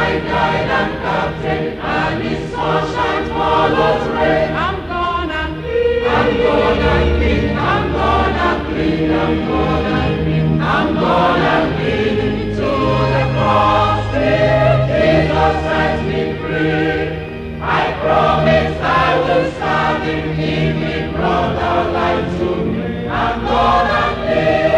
guide and captain, and his sunshine follows rain. I'm gonna clean, I'm gonna clean, I'm gonna clean, I'm gonna clean, I'm gonna clean to the cross till Jesus sets me free. I promise I will serve him if he brought the light to me. I'm gonna clean,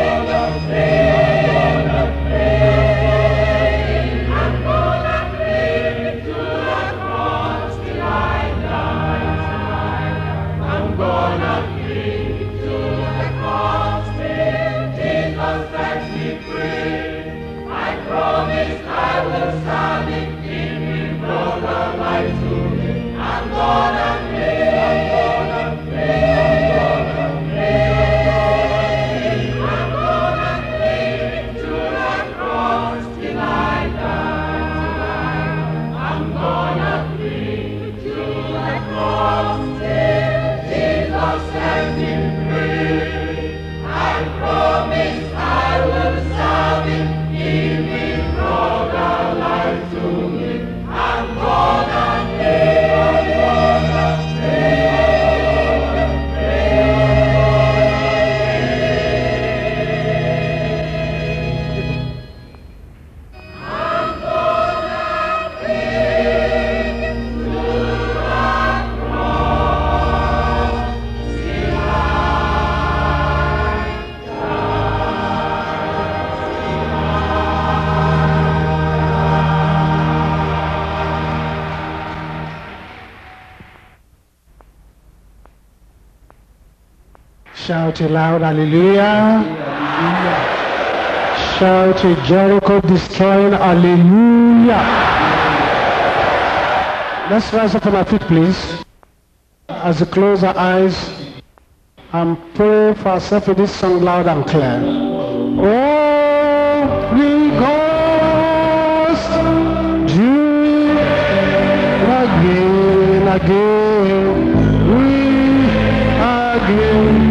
I'm gonna clean to the cross till I die. I'm gonna clean to the cross till Jesus sets me free. I promise I will serve him if he brought the light to me. I'm gonna clean, I'm gonna clean, I'm gonna clean to the cross till I die. I'm gonna clean to the cross till Jesus sets me free. I promise I will serve him if he brought the light to me. I'm gonna clean, I'm gonna Shout it loud, hallelujah. Shout it, Jericho destroying, hallelujah. Let's rise up on our feet, please. As we close our eyes and pray for ourselves with this song loud and clear. Holy Ghost, do again, again, we again.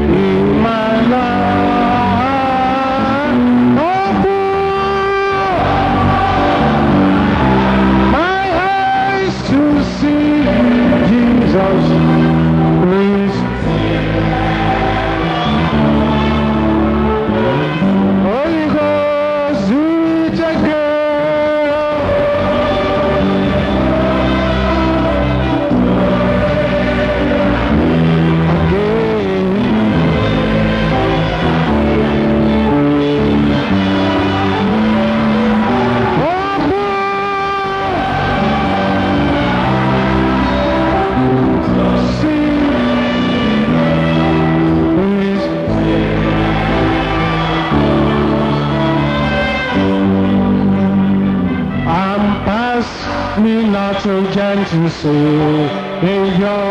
To say, Savior,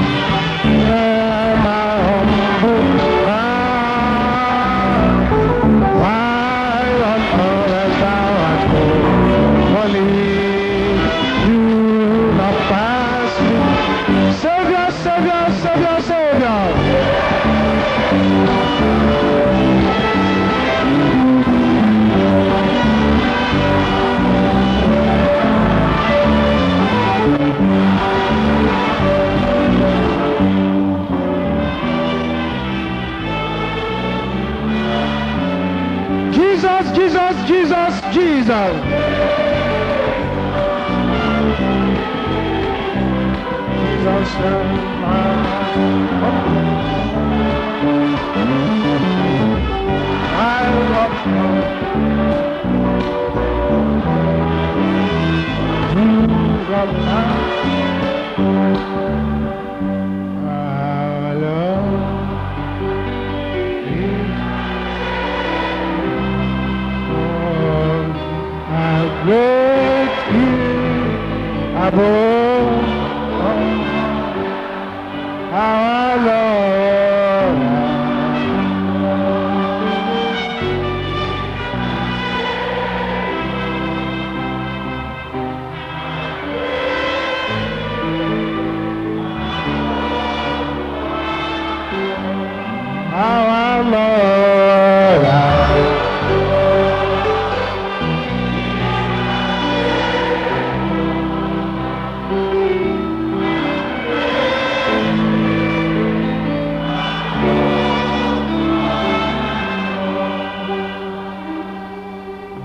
my humble heart, why on earth thou art holy, do not pass me. Savior, Savior, Savior, Savior. Jesus, Jesus, Jesus, Jesus. Above our Lord.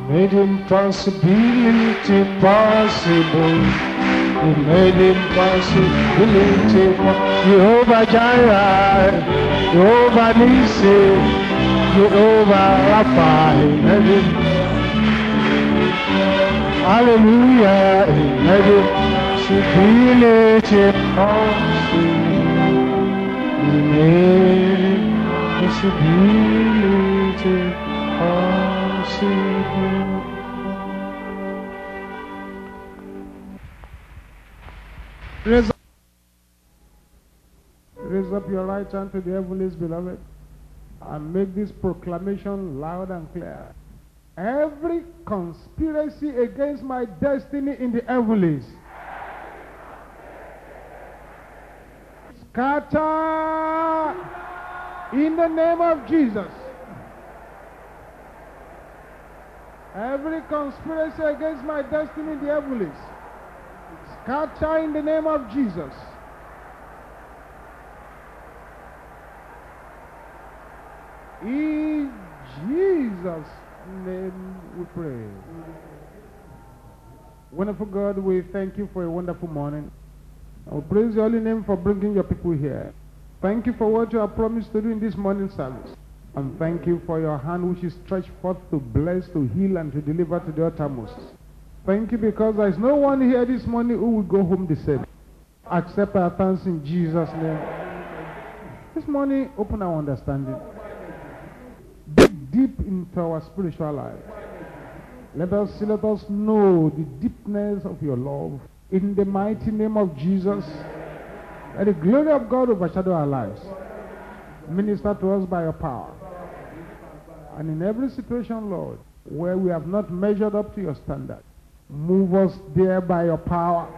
made impossibility possible. He made impossibility possible. Jehovah Jireh, Jehovah Nissi, Jehovah Rapha. He made it. Hallelujah. He made impossibility possible. He made impossibility possible. Raise up your right hand to the heavens, beloved, and make this proclamation loud and clear. Every conspiracy against my destiny in the heavens, scatter in the name of Jesus. Every conspiracy against my destiny in the heavens, scatter in the name of Jesus. In Jesus' name we pray. Wonderful God, we thank you for a wonderful morning. We praise your holy name for bringing your people here. Thank you for what you have promised to do in this morning service. And thank you for your hand which is stretched forth to bless, to heal, and to deliver to the uttermost. Thank you because there is no one here this morning who will go home the same. Accept our thanks in Jesus' name. This morning, open our understanding. Dig deep into our spiritual life. Let us know the deepness of your love. In the mighty name of Jesus, let the glory of God overshadow our lives. Minister to us by your power. And in every situation, Lord, where we have not measured up to your standard, move us there by your power.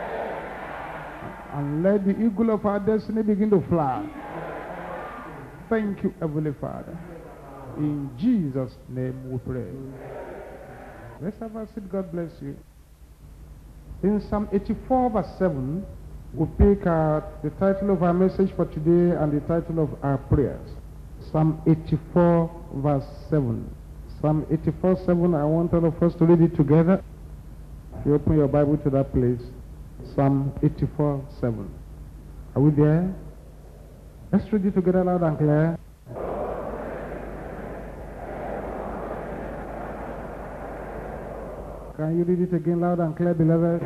And let the eagle of our destiny begin to fly. Thank you, Heavenly Father. In Jesus' name we pray. Let's have a seat. God bless you. In Psalm 84 verse 7, we pick the title of our message for today and the title of our prayers. Psalm 84 verse 7. Psalm 84 7, I want all of us to read it together. If you open your Bible to that place. Psalm 84 7. Are we there? Let's read it together loud and clear. Can you read it again loud and clear, beloved?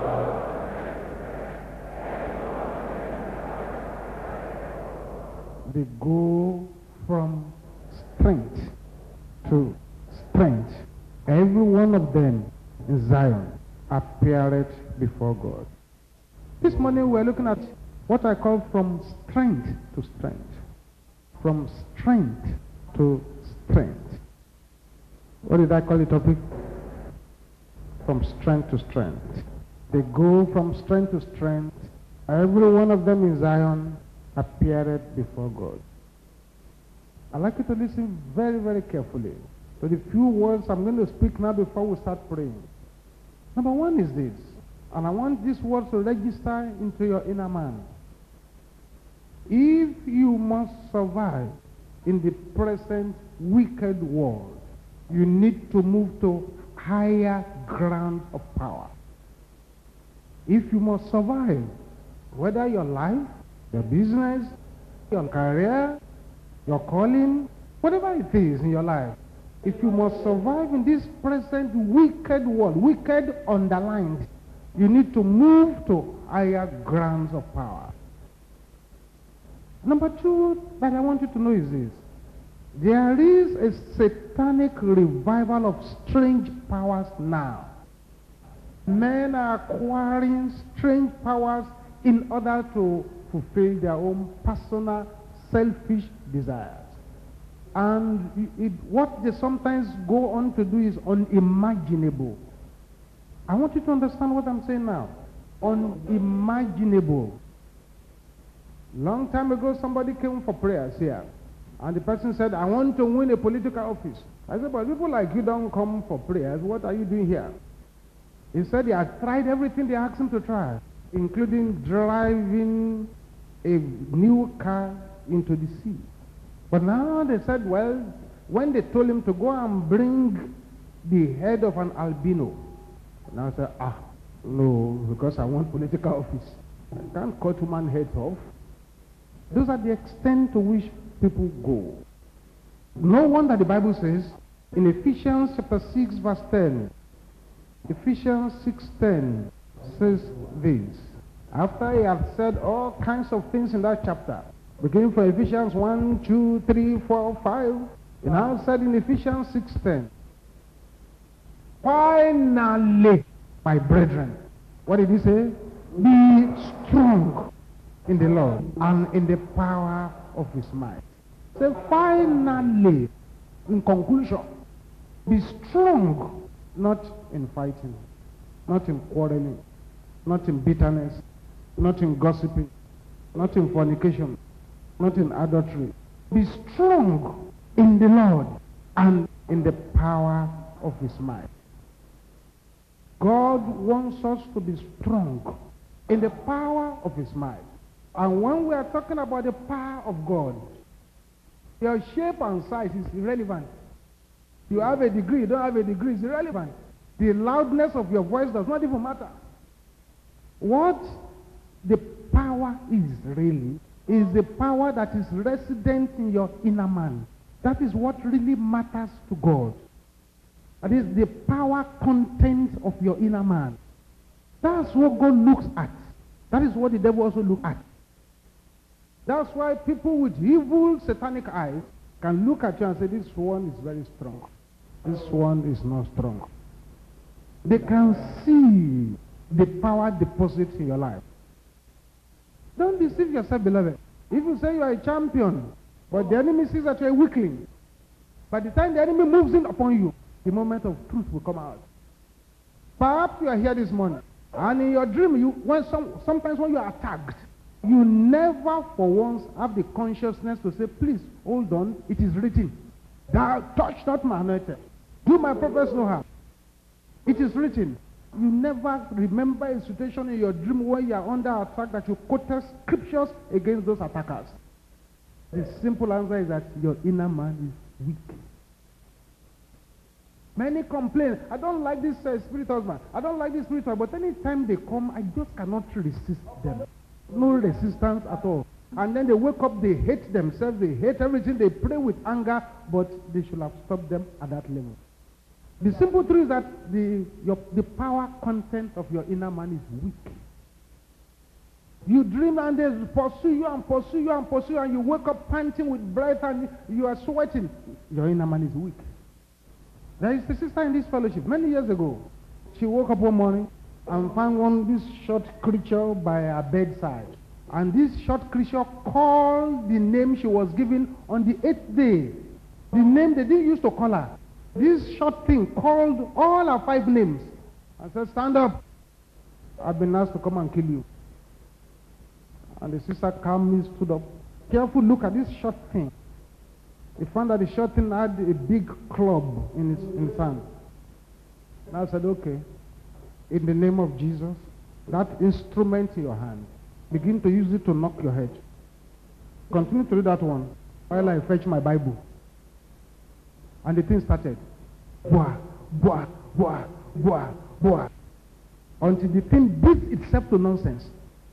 They go from strength to strength. Every one of them in Zion appeared before God. This morning we're looking at what I call from strength to strength. From strength to strength. What did I call the topic? From strength to strength. They go from strength to strength. Every one of them in Zion appeared before God. I'd like you to listen very, very carefully to the few words I'm going to speak now before we start praying. Number one is this, and I want these words to register into your inner man. If you must survive in the present wicked world, you need to move to higher ground of power. If you must survive, whether your life, your business, your career, your calling, whatever it is in your life, if you must survive in this present wicked world, wicked underlined, you need to move to higher grounds of power. Number two that I want you to know is this. There is a satanic revival of strange powers now. Men are acquiring strange powers in order to fulfill their own personal, selfish desires. And what they sometimes go on to do is unimaginable. I want you to understand what I'm saying now. Unimaginable. Long time ago, somebody came for prayers here. And the person said, I want to win a political office. I said, but people like you don't come for prayers. What are you doing here? He said he had tried everything they asked him to try, including driving a new car into the sea. But now they said, well, when they told him to go and bring the head of an albino. And I said, no, because I want political office. I can't cut human heads off. Those are the extent to which people go. No wonder the Bible says in Ephesians chapter 6 verse 10, Ephesians 6:10 says this. After he had said all kinds of things in that chapter, beginning from Ephesians 1, 2, 3, 4, 5, he now said in Ephesians 6:10, finally, my brethren, what did he say? Be strong in the Lord and in the power of his might. Say, finally, in conclusion, be strong, not in fighting, not in quarreling, not in bitterness, not in gossiping, not in fornication, not in adultery. Be strong in the Lord and in the power of his might. God wants us to be strong in the power of his might. And when we are talking about the power of God, your shape and size is irrelevant. You have a degree, you don't have a degree, it's irrelevant. The loudness of your voice does not even matter. What the power is really is the power that is resident in your inner man. That is what really matters to God. That is the power content of your inner man. That's what God looks at. That is what the devil also looks at. That's why people with evil satanic eyes can look at you and say, this one is very strong. This one is not strong. They can see the power deposited in your life. Don't deceive yourself, beloved. If you say you are a champion, but the enemy sees that you are a weakling, by the time the enemy moves in upon you, the moment of truth will come out. Perhaps you are here this morning, and in your dream, sometimes when you are attacked, you never for once have the consciousness to say, please, hold on, it is written. Thou touch not my anointed. Do my prophets no harm. It is written. You never remember a situation in your dream where you are under attack that you quoted scriptures against those attackers. The simple answer is that your inner man is weak. Many complain, I don't like this spirit husband. I don't like this spirit husband. But anytime they come, I just cannot resist them. No resistance at all. And then they wake up, they hate themselves, they hate everything, they pray with anger, but they should have stopped them at that level. The simple truth is that the power content of your inner man is weak. You dream and they pursue you and pursue you and pursue you, and you wake up panting with breath and you are sweating. Your inner man is weak. There is a sister in this fellowship many years ago. She woke up one morning and found this short creature by her bedside. And this short creature called the name she was given on the 8th day. The name they didn't used to call her. This short thing called all her 5 names. I said, stand up. I've been asked to come and kill you. And the sister calmly stood up. Careful look at this short thing. He found that the short thing had a big club in his hand. And I said, okay, in the name of Jesus, that instrument in your hand, begin to use it to knock your head. Continue to do that one while I fetch my Bible. And the thing started. Boah, boah, boah, boah, boah. Until the thing beats itself to nonsense.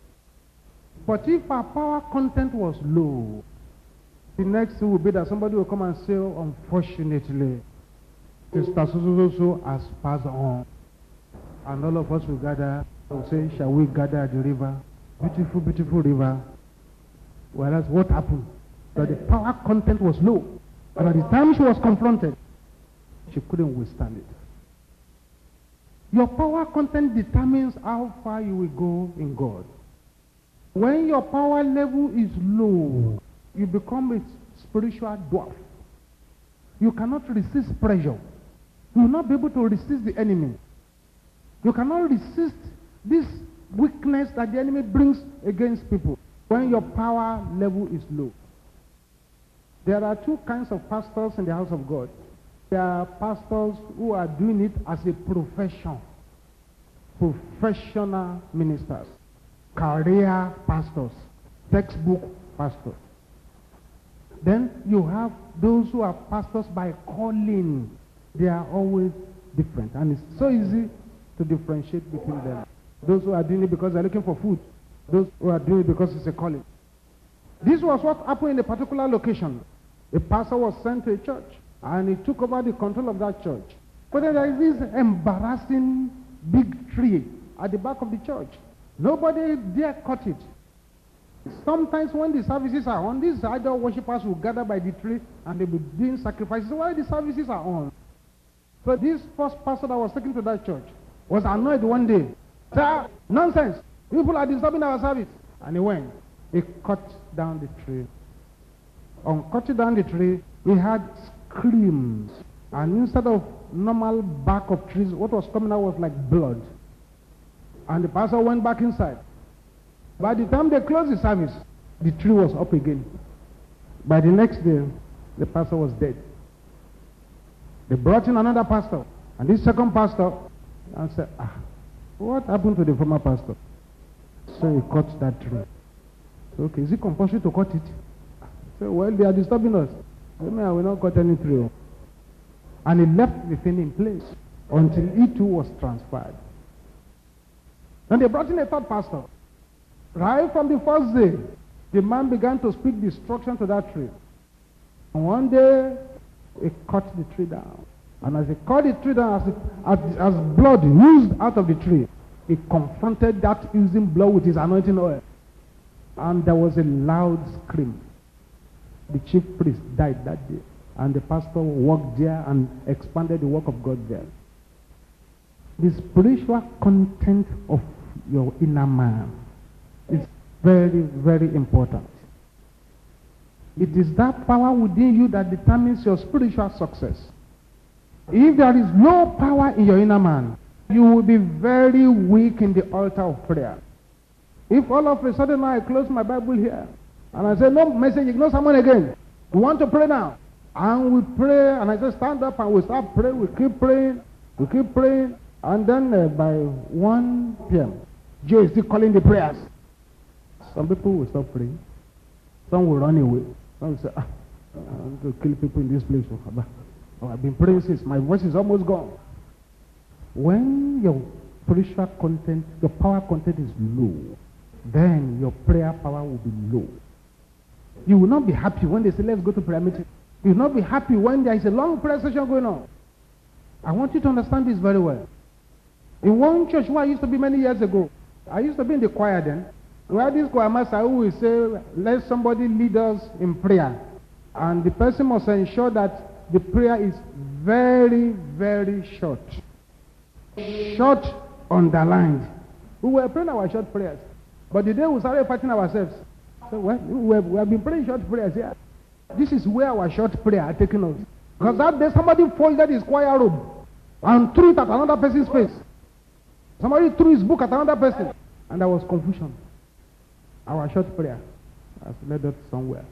But if our power content was low, the next thing would be that somebody will come and say, unfortunately, Sister so has passed on. And all of us will gather and say, shall we gather at the river? Beautiful, beautiful river. Whereas what happened? That the power content was low. And at the time she was confronted, she couldn't withstand it. Your power content determines how far you will go in God. When your power level is low, you become a spiritual dwarf. You cannot resist pressure. You will not be able to resist the enemy. You cannot resist this weakness that the enemy brings against people when your power level is low. There are 2 kinds of pastors in the house of God. There are pastors who are doing it as a profession. Professional ministers. Career pastors. Textbook pastors. Then you have those who are pastors by calling. They are always different. And it's so easy to differentiate between them. Those who are doing it because they're looking for food. Those who are doing it because it's a calling. This was what happened in a particular location. A pastor was sent to a church, and he took over the control of that church. But then there is this embarrassing big tree at the back of the church. Nobody dare cut it. Sometimes when the services are on, these idol worshippers will gather by the tree and they'll be doing sacrifices while the services are on. So this first pastor that was taken to that church was annoyed one day. Sir, nonsense. People are disturbing our service. And he went. He cut down the tree. On cutting down the tree, he had screams. And instead of normal bark of trees, what was coming out was like blood. And the pastor went back inside. By the time they closed the service, the tree was up again. By the next day, the pastor was dead. They brought in another pastor. And this second pastor and said, what happened to the former pastor? So he cut that tree. So, okay, is it compulsory to cut it? So, well, they are disturbing us. I will not cut any tree. And he left the thing in place until he too was transferred. Then they brought in a third pastor. Right from the first day, the man began to speak destruction to that tree. And one day, he cut the tree down. And as he cut the tree down, as blood oozed out of the tree, he confronted that oozing blood with his anointing oil. And there was a loud scream. The chief priest died that day. And the pastor walked there and expanded the work of God there. The spiritual content of your inner man is very, very important. It is that power within you that determines your spiritual success. If there is no power in your inner man, you will be very weak in the altar of prayer. If all of a sudden I close my Bible here and I say, no message, ignore someone again. We want to pray now. And we pray, and I just stand up and we start praying, we keep praying, and then by 1 p.m., Joe is still calling the prayers. Some people will stop praying. Some will run away. Some will say, I want to kill people in this place. Oh, I've been praying since my voice is almost gone. When your spiritual content, your power content is low, then your prayer power will be low. You will not be happy when they say, let's go to prayer meeting. You will not be happy when there is a long prayer session going on. I want you to understand this very well. In one church where I used to be many years ago, I used to be in the choir then, where this choir master who will say, let somebody lead us in prayer. And the person must ensure that the prayer is very, very short. Short, underlined. We were praying our short prayers. But the day we started fighting ourselves, so we have been praying short prayers here. This is where our short prayer are taking us. Because that day somebody folded his choir robe and threw it at another person's face. Somebody threw his book at another person. And there was confusion. Our short prayer has led us somewhere.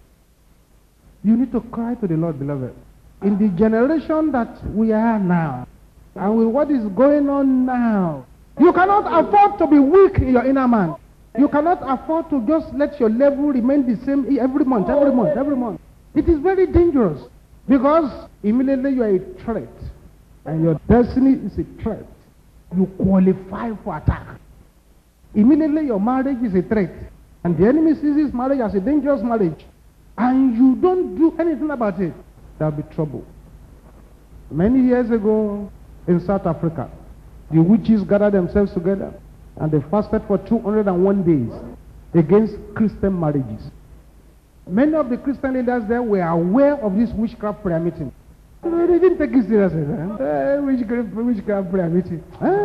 You need to cry to the Lord, beloved. In the generation that we are now, and with what is going on now, you cannot afford to be weak in your inner man. You cannot afford to just let your level remain the same every month. It is very dangerous. Because immediately you are a threat. And your destiny is a threat. You qualify for attack. Immediately your marriage is a threat. And the enemy sees this marriage as a dangerous marriage. And you don't do anything about it. There will be trouble. Many years ago in South Africa, the witches gathered themselves together and they fasted for 201 days against Christian marriages. Many of the Christian leaders there were aware of this witchcraft prayer meeting. They didn't take it seriously. Witchcraft prayer meeting.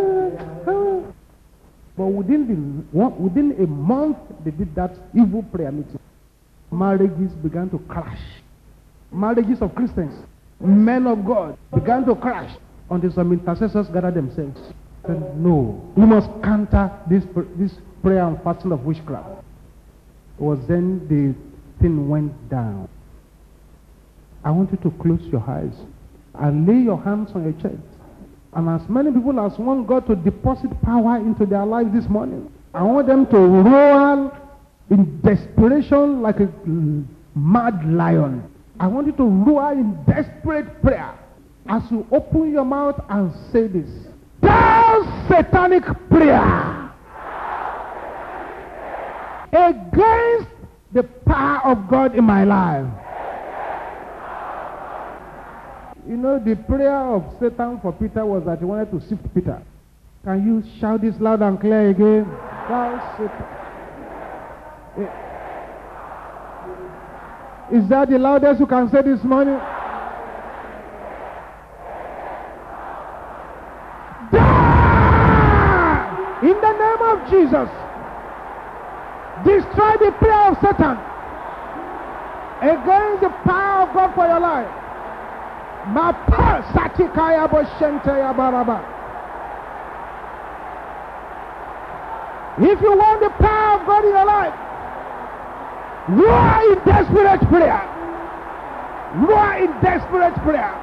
But within a month, they did that evil prayer meeting. Marriages began to crash. Marriages of Christians, men of God, began to crash until some intercessors gathered themselves. Said, no, we must counter this prayer and fasting of witchcraft. It was then the thing went down. I want you to close your eyes and lay your hands on your chest. And as many people as want God to deposit power into their lives this morning, I want them to roar in desperation like a mad lion. I want you to roar in desperate prayer. as you open your mouth and say this, thou satanic prayer against the power of God in my life. You know, the prayer of Satan for Peter was that he wanted to sift Peter. Can you shout this loud and clear again? Thou Satan. Is that the loudest you can say this morning? Die! In the name of Jesus, destroy the prayer of Satan against the power of God for your life. If you want the power of God in your life, roar in desperate prayer. Roar in desperate prayer.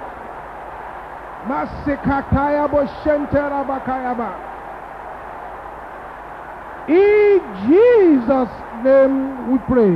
In Jesus' name we pray.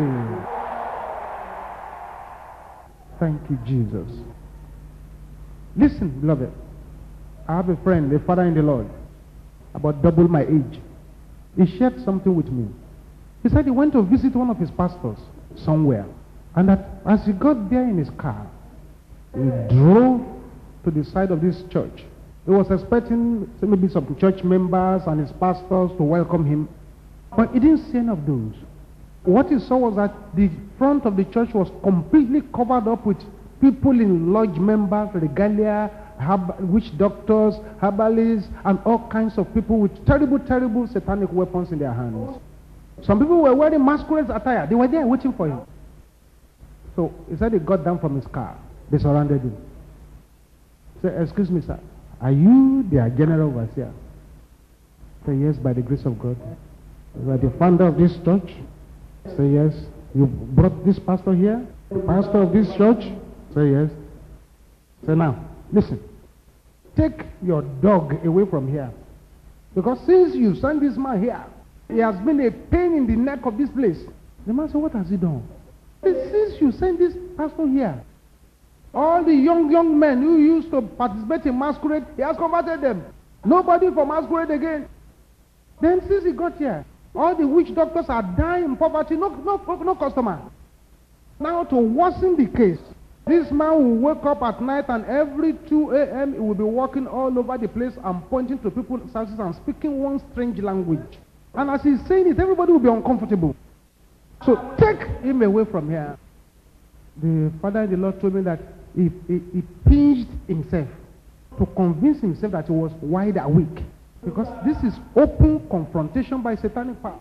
Thank you, Jesus. Listen, beloved. I have a friend, a father in the Lord, about double my age. He shared something with me. He said he went to visit one of his pastors somewhere. And that as he got there in his car, he drove to the side of this church. He was expecting maybe some church members and his pastors to welcome him. But he didn't see any of those. What he saw was that the front of the church was completely covered up with people in lodge members, regalia, witch doctors, herbalists, and all kinds of people with terrible, terrible satanic weapons in their hands. Some people were wearing masquerade attire. They were there waiting for him. So he said he got down from his car. They surrounded him. He said, excuse me, sir, are you their general overseer? He said, yes, by the grace of God. You are the founder of this church? He said, yes. You brought this pastor here? The pastor of this church? Say yes. Say now, listen. Take your dog away from here. Because since you sent this man here, he has been a pain in the neck of this place. The man said, what has he done? He said, since you sent this pastor here, all the young men who used to participate in masquerade, he has converted them. Nobody for masquerade again. Then since he got here, all the witch doctors are dying in poverty, no customer. Now to worsen the case, this man will wake up at night and every 2 a.m. he will be walking all over the place and pointing to people's houses and speaking one strange language. And as he's saying it, everybody will be uncomfortable. So take him away from here. The father in the Lord told me that he pinched himself to convince himself that he was wide awake. Because this is open confrontation by satanic power.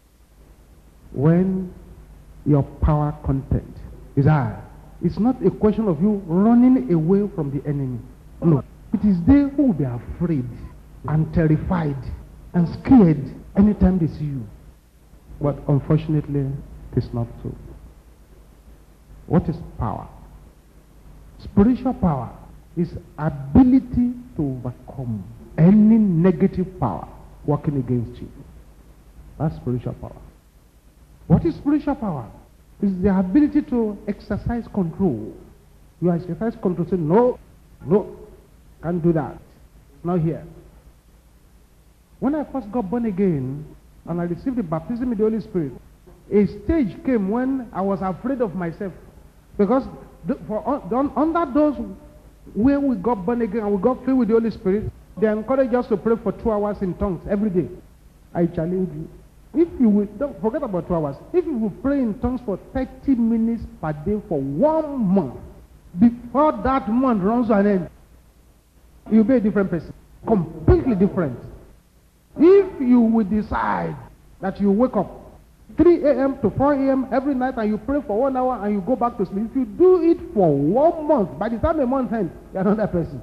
When your power content is high, it's not a question of you running away from the enemy. No. It is they who will be afraid and terrified and scared anytime they see you. But unfortunately, it is not so. What is power? Spiritual power is ability to overcome any negative power working against you. That's spiritual power. What is spiritual power? It's the ability to exercise control. You exercise control, say, no, can't do that. It's not here. When I first got born again, and I received the baptism in the Holy Spirit, a stage came when I was afraid of myself. Because under those where we got born again and we got filled with the Holy Spirit, they encourage us to pray for 2 hours in tongues every day. I challenge you. If you will, don't forget about 2 hours. If you will pray in tongues for 30 minutes per day for 1 month, before that month runs to an end, you'll be a different person. Completely different. If you will decide that you wake up 3 a.m. to 4 a.m. every night and you pray for 1 hour and you go back to sleep, if you do it for 1 month, by the time a month ends, you're another person.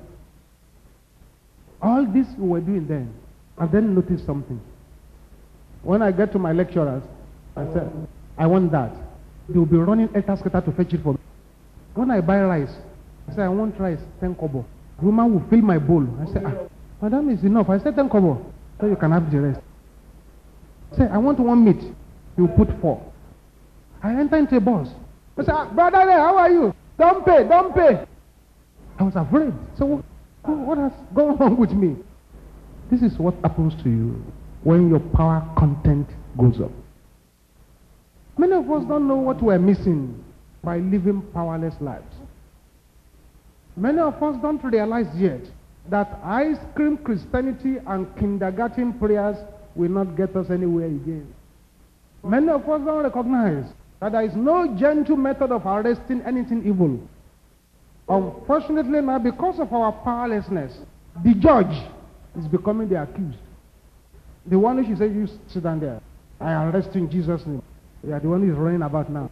All this we were doing then. And then notice something. When I get to my lecturers, I said, I want that. They will be running Etasketa to fetch it for me. When I buy rice, I say, I want rice, 10 kobo. The woman will fill my bowl. I say, madam, is enough. I said 10 kobo. So you can have the rest. Say, I want 1 meat. You put 4. I enter into a bus. I say, brother, how are you? Don't pay. I was afraid. So what has gone wrong with me? This is what happens to you when your power content goes up. Many of us don't know what we're missing by living powerless lives. Many of us don't realize yet that ice cream Christianity and kindergarten prayers will not get us anywhere again. Many of us don't recognize that there is no gentle method of arresting anything evil. Unfortunately now, because of our powerlessness, the judge is becoming the accused. The one who should say, you sit down there, I arrest you in Jesus' name. You are the one who is running about now.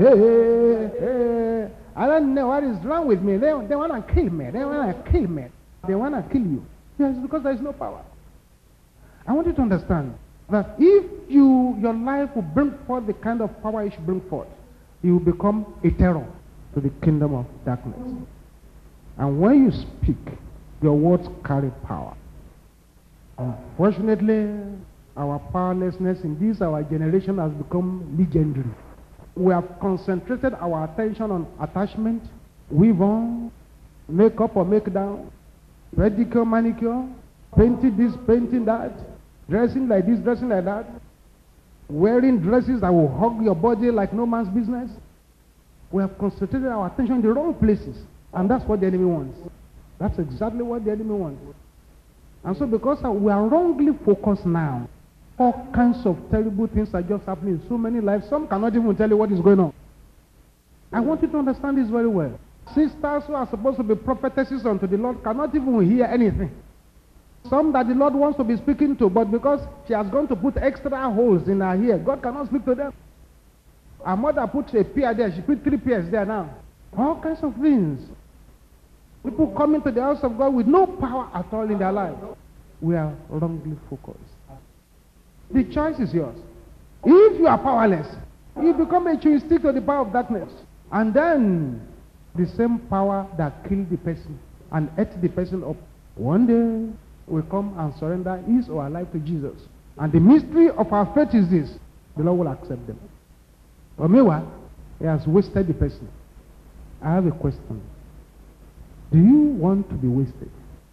Hey, I don't know what is wrong with me. They want to kill me. They want to kill me. They want to kill you. Yes, because there is no power. I want you to understand that if your life will bring forth the kind of power it should bring forth, you will become a terror to the kingdom of darkness. And when you speak, your words carry power. Unfortunately, our powerlessness in this our generation has become legendary. We have concentrated our attention on attachment, weave on, make up or make down, pedicure, manicure, painting this, painting that, dressing like this, dressing like that, wearing dresses that will hug your body like no man's business. We have concentrated our attention in the wrong places, and that's what the enemy wants. That's exactly what the enemy wants. And so because we are wrongly focused now, all kinds of terrible things are just happening in so many lives. Some cannot even tell you what is going on. I want you to understand this very well. Sisters who are supposed to be prophetesses unto the Lord cannot even hear anything. Some that the Lord wants to be speaking to, but because she has gone to put extra holes in her ear, God cannot speak to them. Her mother put a pear there, she put 3 pears there now. All kinds of things. People come into the house of God with no power at all in their life. We are wrongly focused. The choice is yours. If you are powerless, you become a joystick to the power of darkness. And then the same power that killed the person and ate the person up, one day will come and surrender his or her life to Jesus. And the mystery of our faith is this: the Lord will accept them. But meanwhile, he has wasted the person. I have a question. Do you want to be wasted?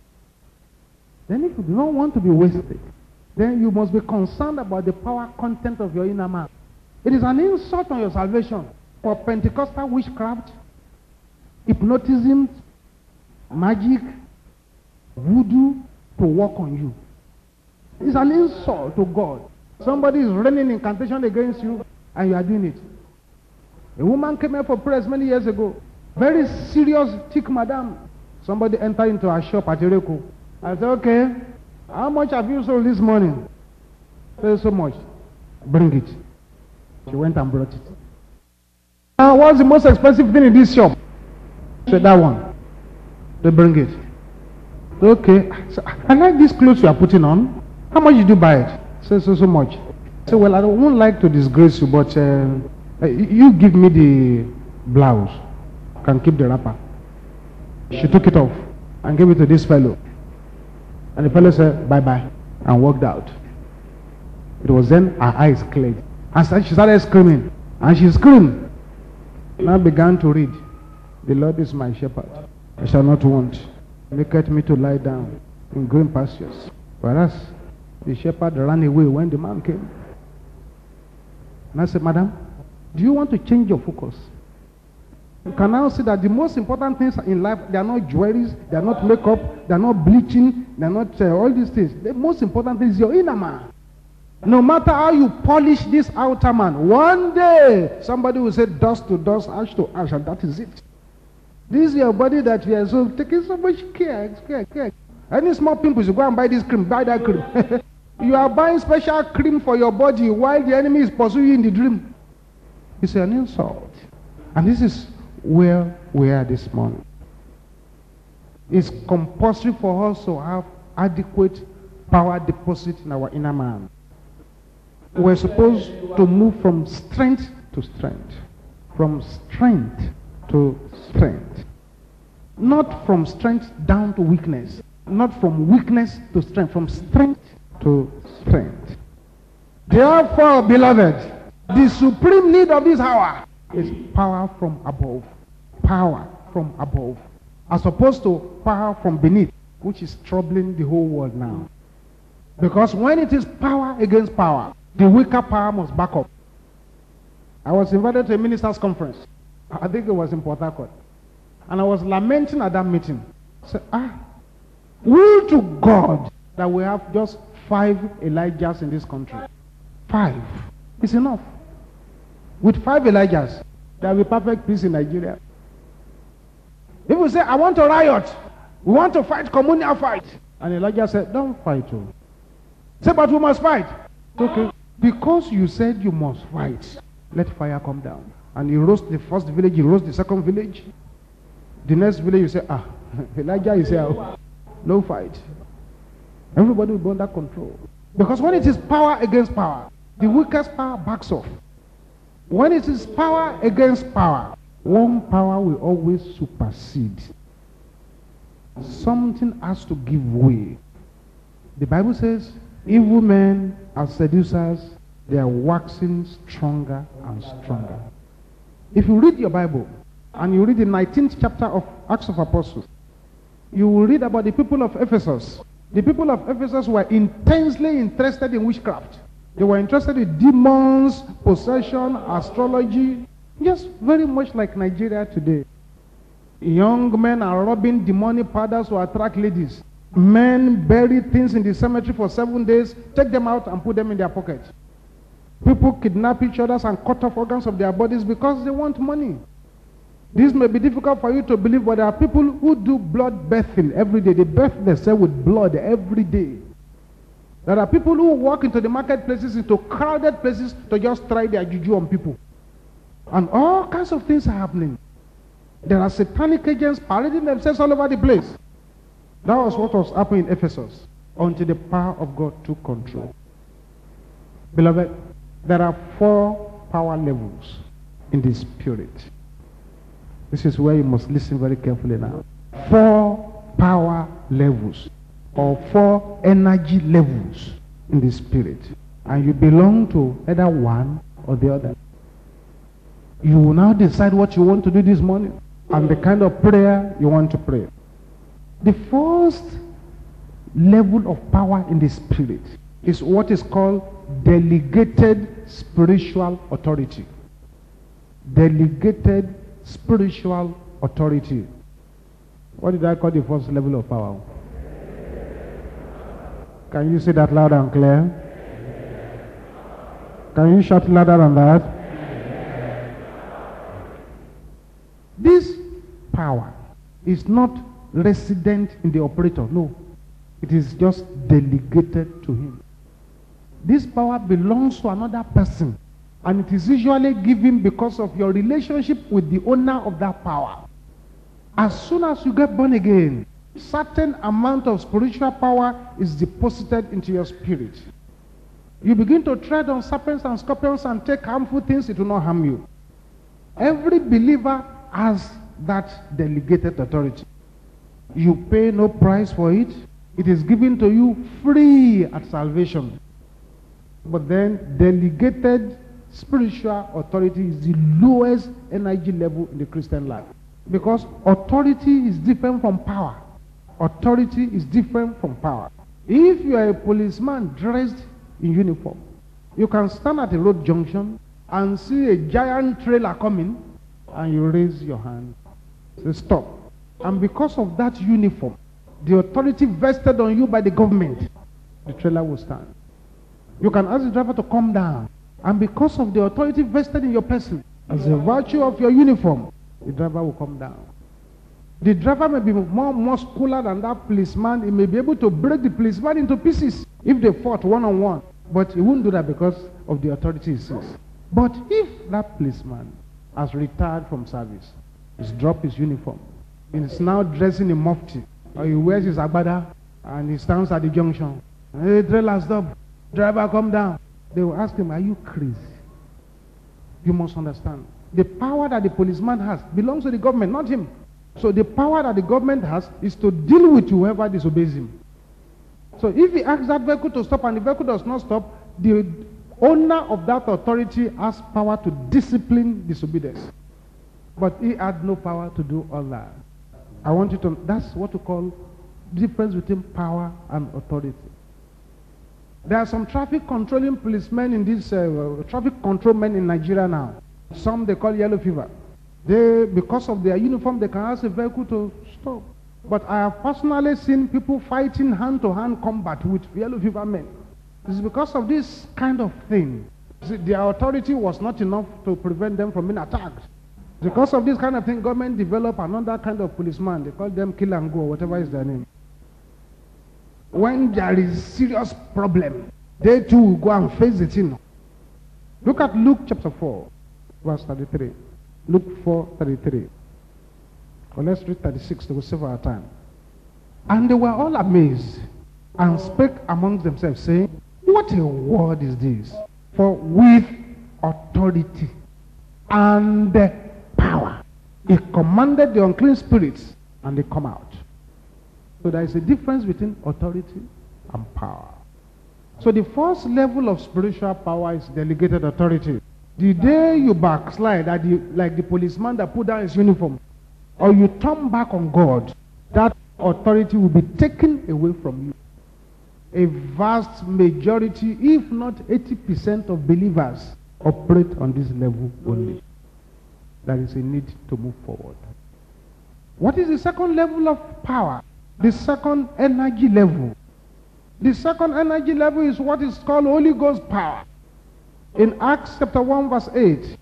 Then if you do not want to be wasted, then you must be concerned about the power content of your inner man. It is an insult on your salvation for Pentecostal witchcraft, hypnotism, magic, voodoo to work on you. It's an insult to God. Somebody is running incantation against you and you are doing it. A woman came here for prayers many years ago. Very serious, thick madam. Somebody entered into her shop at Ereko. I said, okay, how much have you sold this morning? Say so much. Bring it. She went and brought it. Now, what's the most expensive thing in this shop? Say that one. They bring it. Okay. So, I like these clothes you are putting on. How much did you buy it? Say so much. Say, well, I won't like to disgrace you, but you give me the blouse. Can keep the wrapper. She took it off and gave it to this fellow. And the fellow said, bye-bye, and walked out. It was then her eyes cleared. And she started screaming. And she screamed. Now began to read. The Lord is my shepherd. I shall not want. Maketh me to lie down in green pastures. Whereas the shepherd ran away when the man came. And I said, madam, do you want to change your focus? You can now see that the most important things in life, they are not jewelries, they are not makeup, they are not bleaching, they are not all these things. The most important thing is your inner man. No matter how you polish this outer man, one day somebody will say dust to dust, ash to ash, and that is it. This is your body that you are so taking so much care. Any small pimples, you go and buy this cream, buy that cream. You are buying special cream for your body while the enemy is pursuing you in the dream. It's an insult. And this is where we are this morning. It's compulsory for us to have adequate power deposit in our inner man. We're supposed to move from strength to strength. From strength to strength. Not from strength down to weakness. Not from weakness to strength. From strength to strength. Therefore, beloved, the supreme need of this hour is power from above. Power from above. as opposed to power from beneath, which is troubling the whole world now. Because when it is power against power, the weaker power must back up. I was invited to a ministers' conference. I think it was in Port Harcourt. And I was lamenting at that meeting. I said, will to God that we have just 5 Elijahs in this country. 5 is enough. With 5 Elijahs, there will be perfect peace in Nigeria. If we say, I want to riot, we want to fight, communal fight. And Elijah said, don't fight. Say, but we must fight. Okay. Because you said you must fight, let fire come down. And he rose the first village, he rose the second village. The next village, you say, Elijah is here. No fight. Everybody will be under control. Because when it is power against power, the weakest power backs off. When it is power against power, one power will always supersede. Something has to give way. The Bible says, evil men are seducers, they are waxing stronger and stronger. If you read your Bible, and you read the 19th chapter of Acts of Apostles, you will read about the people of Ephesus. The people of Ephesus were intensely interested in witchcraft. They were interested in demons, possession, astrology, just very much like Nigeria today. Young men are rubbing demonic powders to attract ladies. Men bury things in the cemetery for 7 days, take them out and put them in their pocket. People kidnap each other and cut off organs of their bodies because they want money. This may be difficult for you to believe, but there are people who do blood bathing every day. They bath themselves with blood every day. There are people who walk into the marketplaces, into crowded places, to just try their juju on people. And all kinds of things are happening. There are satanic agents parading themselves all over the place. That was what was happening in Ephesus until the power of God took control. Beloved, there are 4 power levels in the spirit. This is where you must listen very carefully now. 4 power levels, or 4 energy levels in the spirit. And you belong to either one or the other. You will now decide what you want to do this morning and the kind of prayer you want to pray. The first level of power in the spirit is what is called delegated spiritual authority. Delegated spiritual authority. What did I call the first level of power? Can you say that loud and clear? Can you shout louder than that? This power is not resident in the operator. No. It is just delegated to him. This power belongs to another person. And it is usually given because of your relationship with the owner of that power. As soon as you get born again, certain amount of spiritual power is deposited into your spirit. You begin to tread on serpents and scorpions and take harmful things, it will not harm you. Every believer has that delegated authority. You pay no price for it. It is given to you free at salvation. But then delegated spiritual authority is the lowest energy level in the Christian life. Because authority is different from power. Authority is different from power. If you are a policeman dressed in uniform, you can stand at a road junction and see a giant trailer coming, and you raise your hand. Say, stop. And because of that uniform, the authority vested on you by the government, the trailer will stand. You can ask the driver to come down. And because of the authority vested in your person, as a virtue of your uniform, the driver will come down. The driver may be more muscular than that policeman. He may be able to break the policeman into pieces if they fought one-on-one. But he won't do that because of the authority he sees. But if that policeman has retired from service, he's dropped his uniform, he's now dressing in mufti, or he wears his agbada, and he stands at the junction. Hey, trailer, stop. Driver, come down. They will ask him, are you crazy? You must understand. The power that the policeman has belongs to the government, not him. So the power that the government has is to deal with whoever disobeys him. So if he asks that vehicle to stop and the vehicle does not stop, the owner of that authority has power to discipline disobedience. But he had no power to do all that. I want you to, that's what we call difference between power and authority. There are some traffic controlling policemen in this, traffic control men in Nigeria now. Some they call yellow fever. They, because of their uniform, they can ask a vehicle to stop. But I have personally seen people fighting hand-to-hand combat with yellow fever men. It's because of this kind of thing. Their authority was not enough to prevent them from being attacked. Because of this kind of thing, government developed another kind of policeman. They call them kill and go, whatever is their name. When there is serious problem, they too will go and face the thing. Look at Luke chapter 4, verse 33. Luke 4:33. Well, let's read 36 to save our time. And they were all amazed and spake among themselves, saying, what a word is this? For with authority and power he commanded the unclean spirits, and they come out. So there is a difference between authority and power. So the first level of spiritual power is delegated authority. The day you backslide, like the policeman that put down his uniform, or you turn back on God, that authority will be taken away from you. A vast majority, if not 80% of believers operate on this level only. There is a need to move forward. What is the second level of power? The second energy level. The second energy level is what is called Holy Ghost power. In Acts chapter 1 verse 8.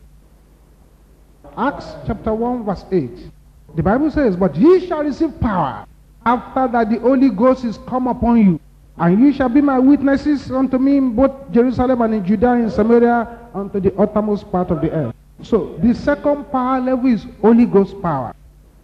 Acts chapter 1 verse 8. The Bible says, but ye shall receive power after that the Holy Ghost is come upon you. And you shall be my witnesses unto me in both Jerusalem and in Judea and Samaria unto the uttermost part of the earth. So the second power level is Holy Ghost power.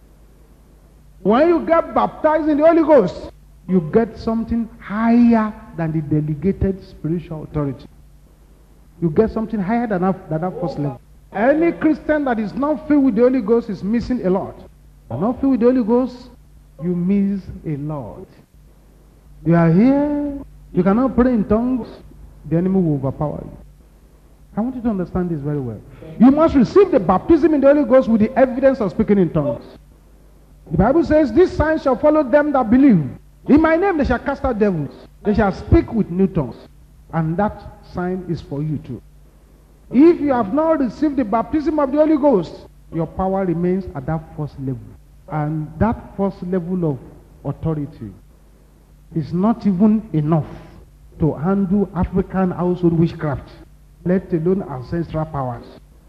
When you get baptized in the Holy Ghost, you get something higher than the delegated spiritual authority. You get something higher than that first level. Any Christian that is not filled with the Holy Ghost is missing a lot. You're not filled with the Holy Ghost, you miss a lot. You are here, you cannot pray in tongues, the enemy will overpower you. I want you to understand this very well. You must receive the baptism in the Holy Ghost with the evidence of speaking in tongues. The Bible says, these signs shall follow them that believe. In my name they shall cast out devils. They shall speak with new tongues. And that sign is for you too. If you have not received the baptism of the Holy Ghost, your power remains at that first level. And that first level of authority is not even enough to handle African household witchcraft, let alone ancestral powers.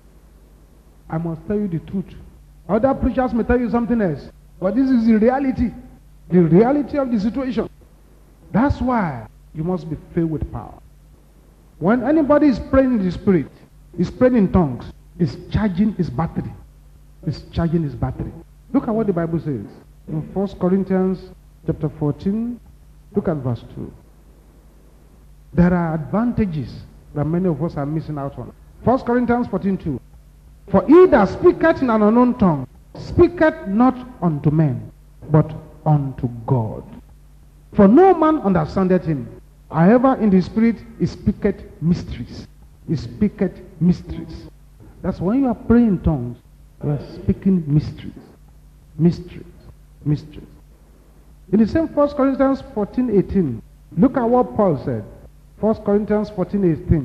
I must tell you the truth. Other preachers may tell you something else, but this is the reality of the situation. That's why you must be filled with power. When anybody is praying in the Spirit, is praying in tongues, is charging his battery. Is charging his battery. Look at what the Bible says in 1 Corinthians chapter 14. Look at verse 2. There are advantages that many of us are missing out on. 1 Corinthians 14:2. For he that speaketh in an unknown tongue speaketh not unto men, but unto God. For no man understandeth him. However, in the Spirit he speaketh mysteries. He speaketh mysteries. That's when you are praying in tongues, you are speaking mysteries. Mysteries. Mysteries. In the same 1 Corinthians 14:18, look at what Paul said. 1 Corinthians 14:18.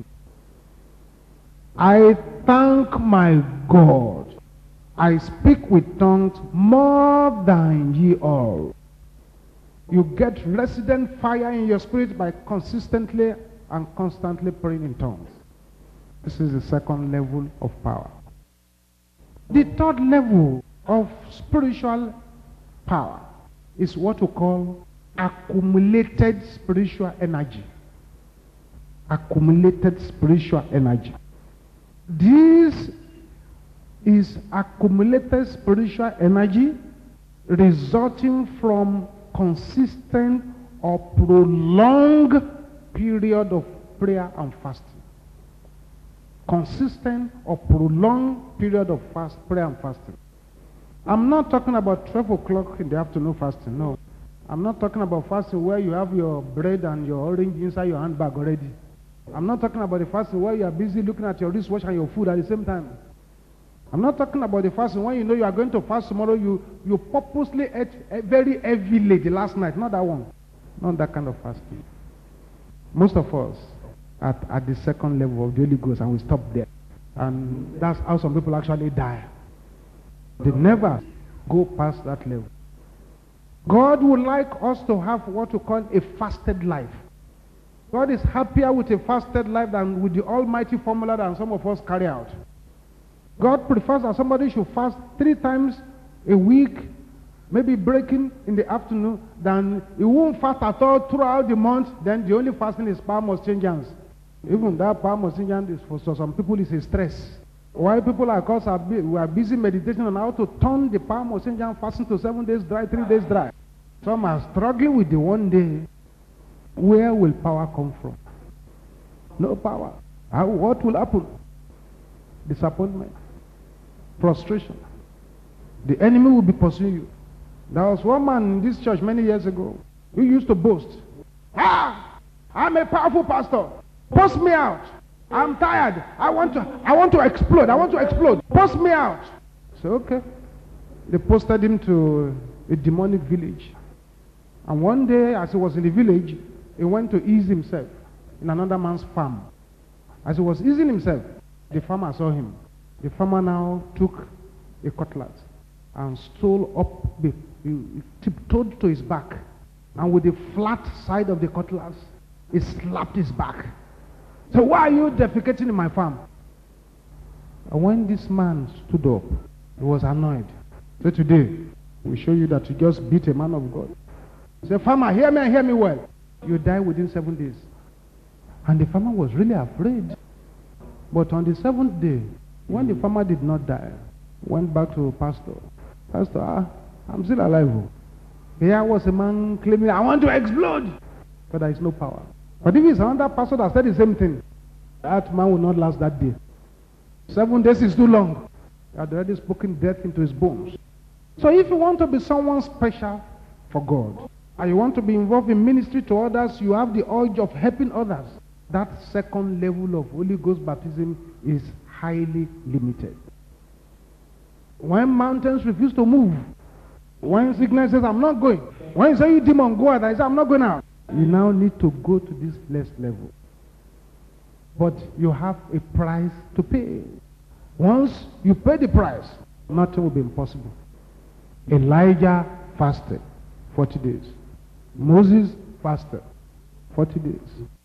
I thank my God, I speak with tongues more than ye all. You get resident fire in your spirit by consistently and constantly praying in tongues. This is the second level of power. The third level of spiritual power is what we call accumulated spiritual energy. Accumulated spiritual energy. This is accumulated spiritual energy resulting from consistent or prolonged period of prayer and fasting. Consistent or prolonged period of prayer and fasting. I'm not talking about 12 o'clock in the afternoon fasting, no. I'm not talking about fasting where you have your bread and your orange inside your handbag already. I'm not talking about the fasting where you are busy looking at your wristwatch and your food at the same time. I'm not talking about the fasting. When you know you are going to fast tomorrow, you purposely ate very heavily the last night. Not that one. Not that kind of fasting. Most of us at the second level of the Holy Ghost, and we stop there. And that's how some people actually die. They never go past that level. God would like us to have what we call a fasted life. God is happier with a fasted life than with the almighty formula that some of us carry out. God prefers that somebody should fast 3 times a week, maybe breaking in the afternoon, than he won't fast at all throughout the month. Then the only fasting is power must change hands. Even that power must change hands for some people is a stress. While people like us we are busy meditating on how to turn the power must change hands fasting to 7 days dry, 3 days dry. Some are struggling with the one day. Where will power come from? No power. What will happen? Disappointment. Frustration. The enemy will be pursuing you. There was one man in this church many years ago who used to boast. I'm a powerful pastor. Post me out. I'm tired. I want to explode. I want to explode. Post me out. So okay. They posted him to a demonic village. And one day, as he was in the village, he went to ease himself in another man's farm. As he was easing himself, the farmer saw him. The farmer now took a cutlass and stole up, he tiptoed to his back, and with the flat side of the cutlass, he slapped his back. So why are you defecating in my farm? And when this man stood up, he was annoyed. So today, we show you that you just beat a man of God. He said, farmer, hear me and hear me well. You die within 7 days. And the farmer was really afraid. But on the 7th day, when the farmer did not die, went back to pastor. Pastor, I'm still alive. Here was a man claiming, I want to explode. But there is no power. But if it's another pastor that said the same thing, that man will not last that day. 7 days is too long. He had already spoken death into his bones. So if you want to be someone special for God, and you want to be involved in ministry to others, you have the urge of helping others, that second level of Holy Ghost baptism is highly limited. When mountains refuse to move, when sickness says, I'm not going, when you say, you demon, go out, I say, I'm not going out, you now need to go to this next level. But you have a price to pay. Once you pay the price, nothing will be impossible. Elijah fasted 40 days. Moses fasted 40 days.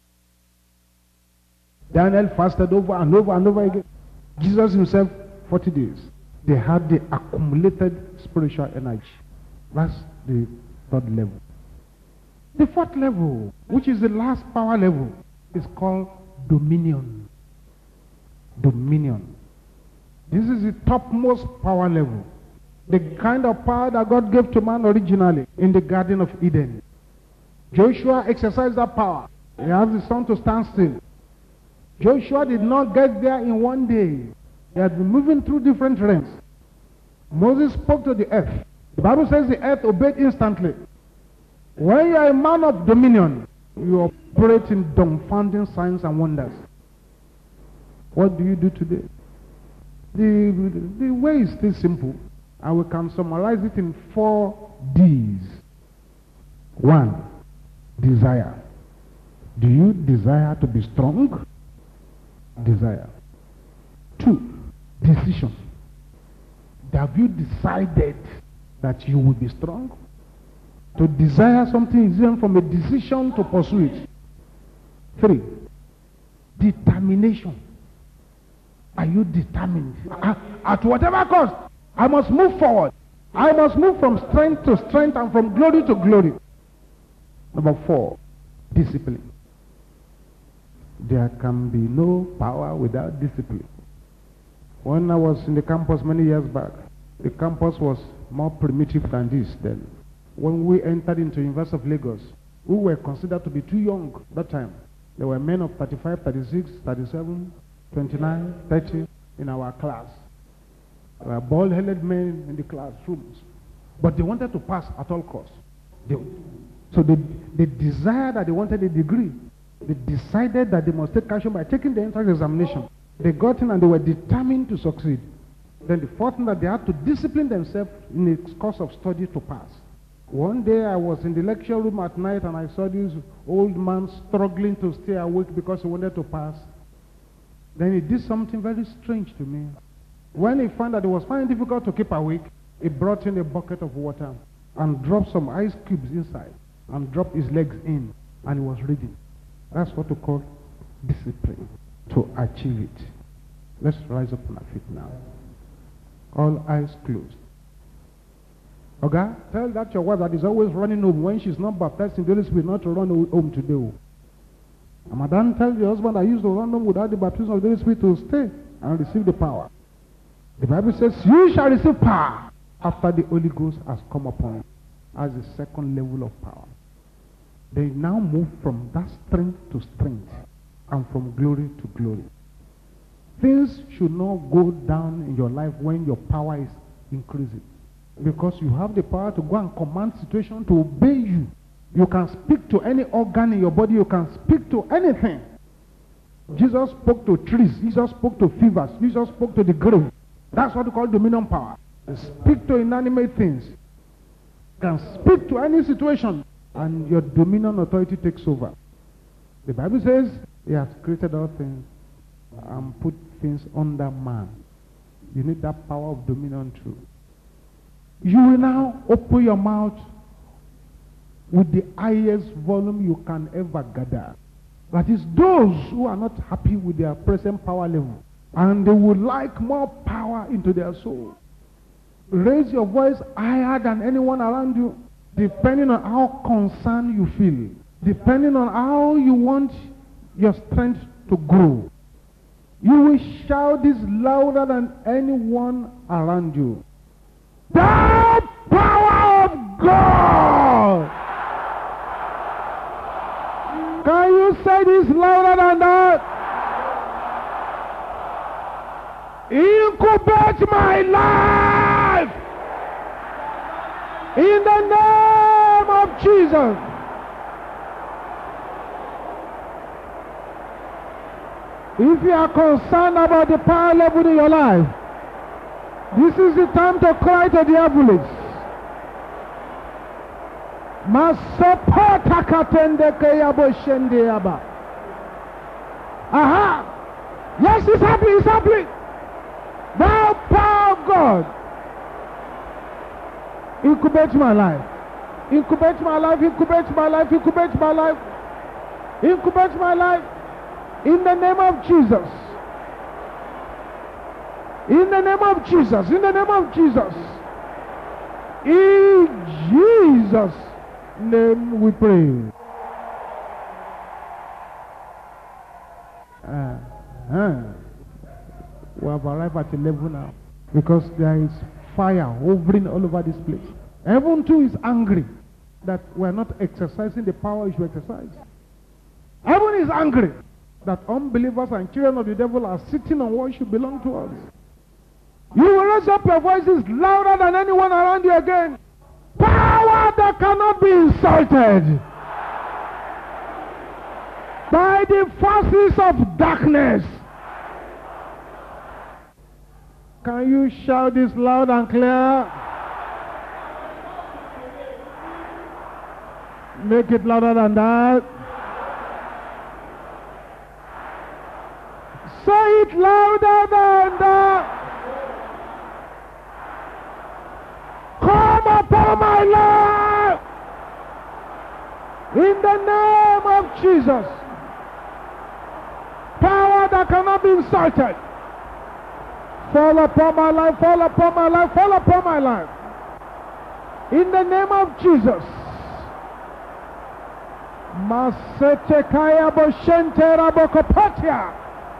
Daniel fasted over and over and over again. Jesus himself, 40 days. They had the accumulated spiritual energy. That's the third level. The fourth level, which is the last power level, is called dominion. Dominion. This is the topmost power level. The kind of power that God gave to man originally in the Garden of Eden. Joshua exercised that power. He asked the sun to stand still. Joshua did not get there in one day. He had been moving through different realms. Moses spoke to the earth. The Bible says the earth obeyed instantly. When you are a man of dominion, you operate in dumbfounding signs and wonders. What do you do today? The way is still simple, and we can summarize it in 4 D's. 1, desire. Do you desire to be strong? Desire. 2, decision. Have you decided that you will be strong? To desire something is different from a decision to pursue it. 3, determination. Are you determined? At whatever cost, I must move forward. I must move from strength to strength and from glory to glory. Number 4, discipline. There can be no power without discipline. When I was in the campus many years back, the campus was more primitive than this then. When we entered into University of Lagos, we were considered to be too young that time. There were men of 35, 36, 37, 29, 30 in our class. There were bald-headed men in the classrooms. But they wanted to pass at all costs. So they desired that they wanted a degree. They decided that they must take action by taking the entrance examination. They got in and they were determined to succeed. Then the fourth thing, that they had to discipline themselves in a course of study to pass. One day I was in the lecture room at night and I saw this old man struggling to stay awake because he wanted to pass. Then he did something very strange to me. When he found that it was finding difficult to keep awake, he brought in a bucket of water and dropped some ice cubes inside and dropped his legs in, and he was reading. That's what we call discipline, to achieve it. Let's rise up on our feet now. All eyes closed. Okay? Tell that your wife that is always running home when she's not baptized in the Holy Spirit not to run home today. And madam, tell your husband that used to run home without the baptism of the Holy Spirit to stay and receive the power. The Bible says, you shall receive power after the Holy Ghost has come upon you, as the second level of power. They now move from that strength to strength and from glory to glory. Things should not go down in your life when your power is increasing, because you have the power to go and command situation to obey you. You can speak to any organ in your body. You can speak to anything. Jesus spoke to trees. Jesus spoke to fevers. Jesus spoke to the grave. That's what we call dominion power. You speak to inanimate things. You can speak to any situation, and your dominion authority takes over. The Bible says he has created all things and put things under man. You need that power of dominion too. You will now open your mouth with the highest volume you can ever gather. That is, those who are not happy with their present power level and they would like more power into their soul. Raise your voice higher than anyone around you, depending on how concerned you feel, depending on how you want your strength to grow. You will shout this louder than anyone around you. The power of God! Can you say this louder than that? Incubate my life in the name of Jesus. If you are concerned about the power level in your life, this is the time to cry to the heavens. Aha! Yes, it's happening, it's happening. Thou power of God, incubate my life. Incubate my life, incubate my life, incubate my life. Incubate my life. In the name of Jesus. In the name of Jesus. In the name of Jesus. In Jesus' name we pray. We have arrived at a level now, because there is fire hovering all over this place. Heaven too is angry that we are not exercising the power we should exercise. Heaven is angry that unbelievers and children of the devil are sitting on what should belong to us. You will raise up your voices louder than anyone around you again. Power that cannot be insulted by the forces of darkness. Can you shout this loud and clear? Make it louder than that. Say it louder than that. Come upon my life in the name of Jesus. Power that cannot be insulted. Fall upon my life, fall upon my life, fall upon my life. In the name of Jesus. Masete kaya boshente rabokopatia.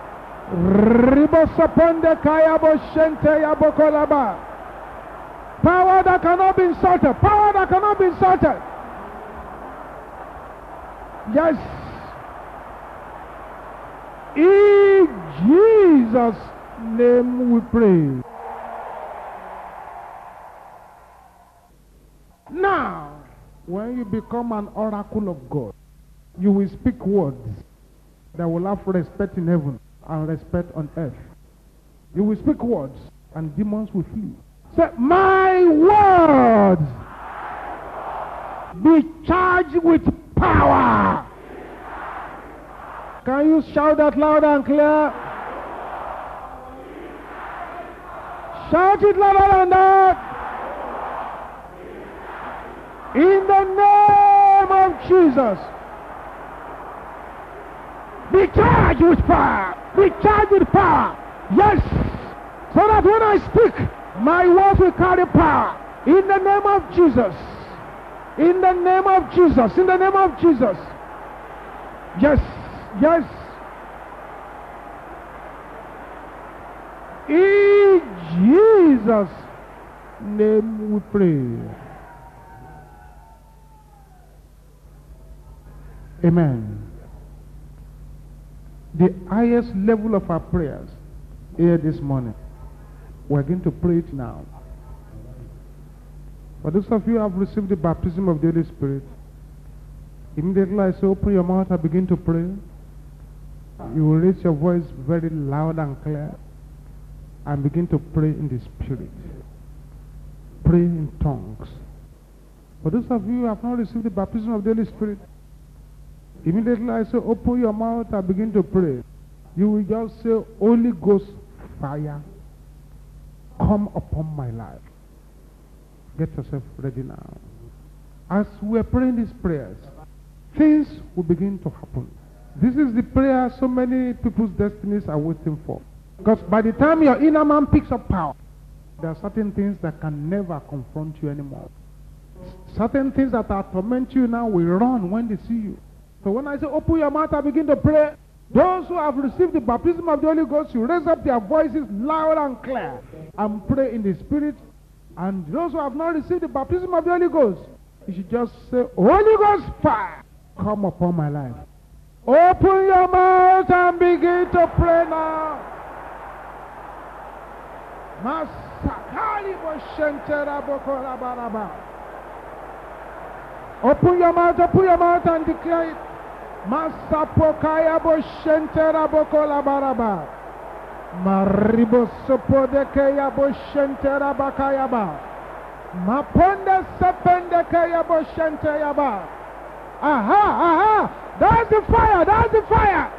Ribosaponde kaya boshente yabokolaba. Power that cannot be insulted. Power that cannot be insulted. Yes. In Jesus' name we pray. Now, when you become an oracle of God, you will speak words that will have respect in heaven and respect on earth. You will speak words and demons will flee. Say, my words be charged with power. Can you shout that loud and clear? Shout it louder than that. In the name of Jesus. Be charged with power. Be charged with power. Yes. So that when I speak, my words will carry power. In the name of Jesus. In the name of Jesus. In the name of Jesus. Yes. Yes. In Jesus' name we pray. Amen. The highest level of our prayers here this morning, we're going to pray it now. For those of you who have received the baptism of the Holy Spirit, immediately I say open your mouth and begin to pray. You will raise your voice very loud and clear and begin to pray in the Spirit. Pray in tongues. For those of you who have not received the baptism of the Holy Spirit, immediately I say open your mouth and begin to pray. You will just say, Holy Ghost fire, come upon my life. Get yourself ready now. As we are praying these prayers, things will begin to happen. This is the prayer so many people's destinies are waiting for. Because by the time your inner man picks up power, there are certain things that can never confront you anymore. Certain things that are torment you now will run when they see you. So when I say open your mouth and begin to pray, those who have received the baptism of the Holy Ghost, you raise up their voices loud and clear and pray in the Spirit. And those who have not received the baptism of the Holy Ghost, you should just say, Holy Ghost fire, come upon my life. Open your mouth and begin to pray now. Open your mouth and declare it. Masapokaya boshentera bokola baraba. Maribo sopodekeya boshentera bakayaba. Maponde sependekaya boshenteyaba. Aha, aha. That's the fire, that's the fire.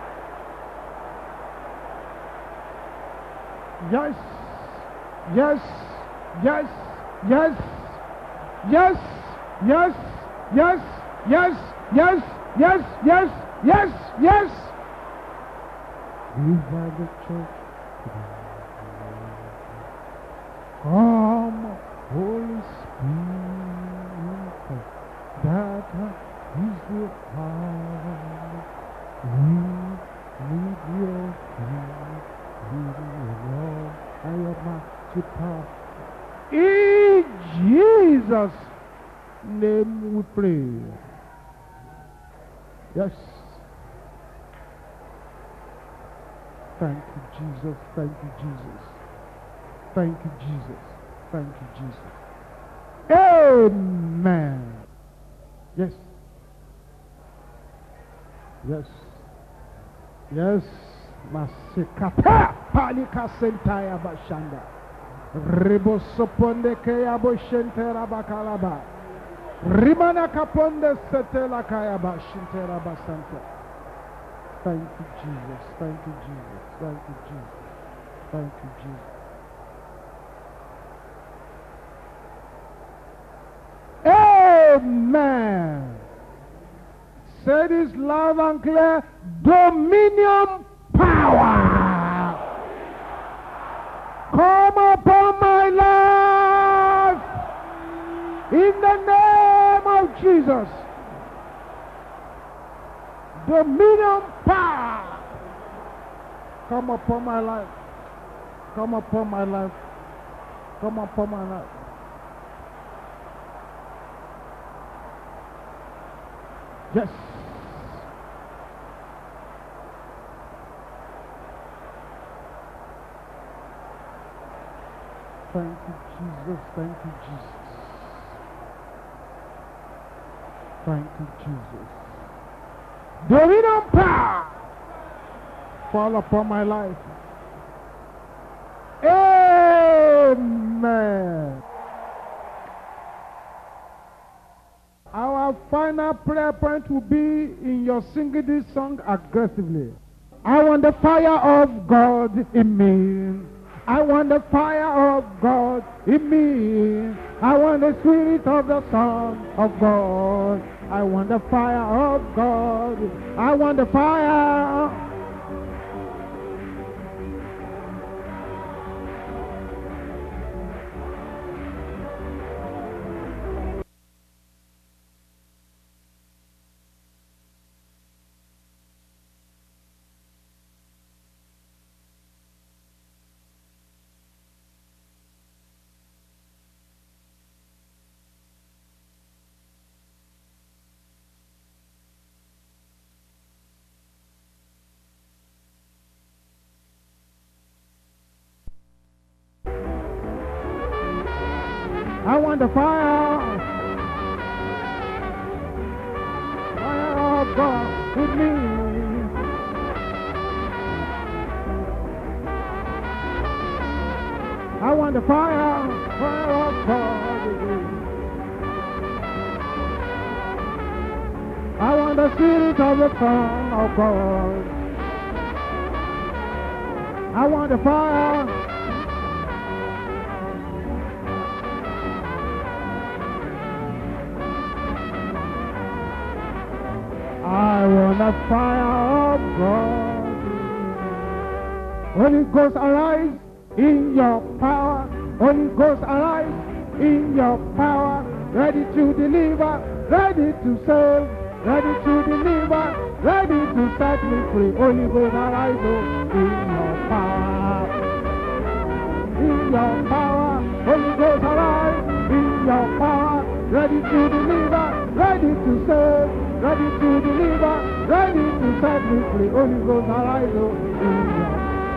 Yes, yes, yes, yes, yes, yes, yes, yes, yes, yes, yes, yes, yes. Revive the church. Come, Holy Spirit, that is the power. We need your spirit, your and your mighty power. In Jesus' name we pray. Yes. Thank you, Jesus. Thank you, Jesus. Thank you, Jesus. Thank you, Jesus. Amen. Yes. Yes. Yes. Masikata palika sentaya bashanda. Ribo soponde kaya boshentera bakalaba. Rimana kaponde setela kaya bashintera basanta. Thank you, Jesus. Thank you, Jesus. Thank you, Jesus. Thank you, Jesus. Amen. Say this loud and clear. Dominion power. Come upon my life. In the name of Jesus. Dominion power. Come upon my life. Come upon my life. Come upon my life. Yes. Thank you, Jesus. Thank you, Jesus. Thank you, Jesus. Dominion power fall upon my life. Hey! Amen. Our final prayer point will be in your singing this song aggressively. I want the fire of God in me. I want the fire of God in me. I want the spirit of the Son of God. I want the fire of God. I want the fire. I want the fire. Fire of God with me. I want the fire of God with me. I want the spirit of the Son of God. I want the fire. I want the fire of God. Holy Ghost, arise in your power. Holy Ghost, arise in your power. Ready to deliver, ready to serve, ready to deliver, ready to set me free. Holy Ghost, arise in your power. In your power. Holy Ghost, arise in your power. Ready to deliver, ready to serve, ready to deliver, ready to set me free. Holy Ghost, arise in your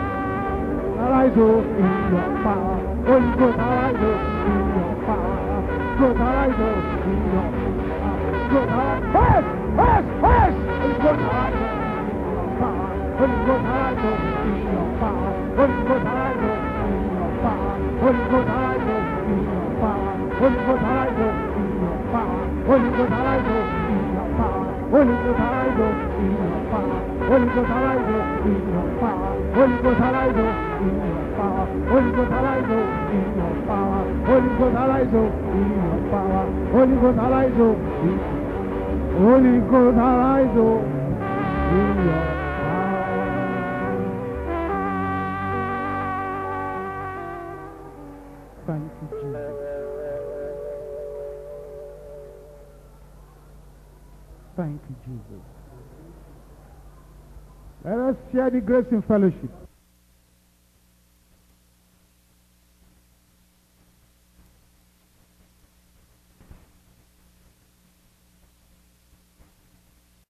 power. Holy Ghost, arise in your power. Ghost, arise in your power. Ghost, arise. Holy Ghost, arise in your power. Holy Ghost, arise in your power. Holy Ghost, arise in your power. Holy Ghost, arise in your power. Holy Ghost, arise in your power. Holy Ghost, arise in your power. Holy Ghost, arise in your power. Holy Ghost, arise in your power. Holy Ghost, arise in your power. Holy Ghost, arise in your power. Holy Ghost, arise in your power. Holy Ghost, arise in Holy Ghost, arise in your power. Thank you, Jesus. Thank you, Jesus. Let us share the grace in fellowship.